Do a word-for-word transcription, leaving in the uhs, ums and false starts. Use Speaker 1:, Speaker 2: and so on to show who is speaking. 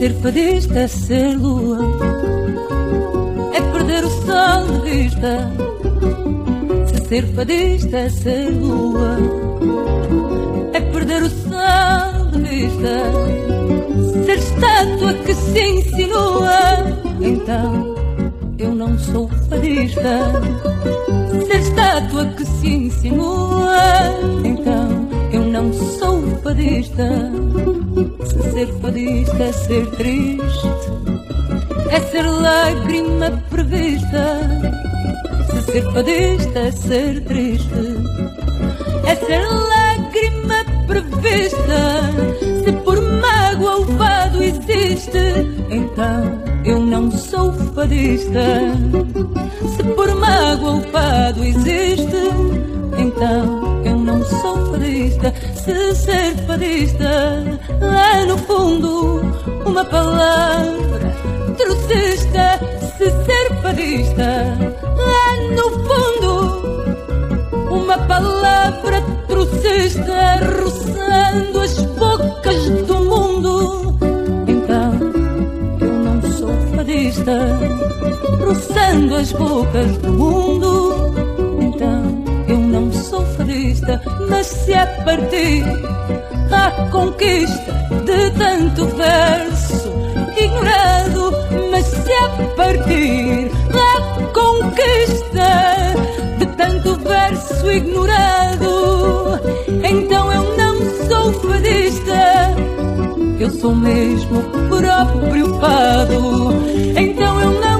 Speaker 1: ser fadista é ser lua, é perder o sol de vista. Se ser fadista é ser lua, é perder o sol de vista. Ser estátua que se insinua, então eu não sou fadista. Ser estátua que se insinua, então eu não sou fadista. Se ser fadista é ser triste, é ser lágrima prevista. Se ser fadista é ser triste, é ser lágrima prevista. Se por mágoa o fado existe, então eu não sou fadista. Se por mágoa o fado existe, então eu não sou fadista. Se ser fadista é no fundo uma palavra trocista. Se ser fadista é no fundo uma palavra trocista, roçando as bocas do mundo, então eu não sou fadista. Roçando as bocas do mundo, então eu não sou fadista. Mas se é partir à conquista de tanto verso ignorado, mas se é partir à conquista de tanto verso ignorado, então eu não sou fadista. Eu sou mesmo o próprio fado. Então eu não